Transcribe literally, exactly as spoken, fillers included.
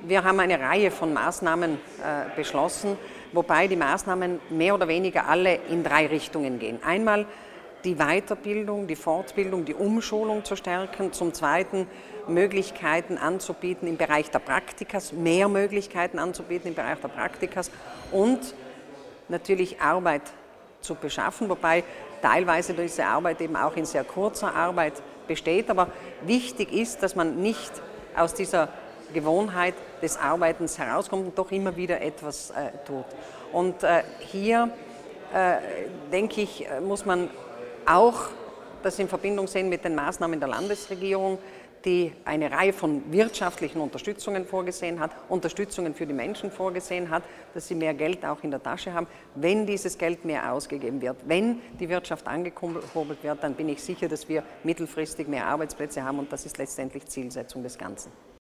Wir haben eine Reihe von Maßnahmen äh, beschlossen, wobei die Maßnahmen mehr oder weniger alle in drei Richtungen gehen. Einmal die Weiterbildung, die Fortbildung, die Umschulung zu stärken. Zum Zweiten Möglichkeiten anzubieten im Bereich der Praktikas, mehr Möglichkeiten anzubieten im Bereich der Praktikas und natürlich Arbeit zu beschaffen, wobei teilweise diese Arbeit eben auch in sehr kurzer Arbeit besteht. Aber wichtig ist, dass man nicht aus dieser Gewohnheit des Arbeitens herauskommt und doch immer wieder etwas äh, tut. Und äh, hier, äh, denke ich, muss man auch das in Verbindung sehen mit den Maßnahmen der Landesregierung, die eine Reihe von wirtschaftlichen Unterstützungen vorgesehen hat, Unterstützungen für die Menschen vorgesehen hat, dass sie mehr Geld auch in der Tasche haben. Wenn dieses Geld mehr ausgegeben wird, wenn die Wirtschaft angekurbelt wird, dann bin ich sicher, dass wir mittelfristig mehr Arbeitsplätze haben und das ist letztendlich Zielsetzung des Ganzen.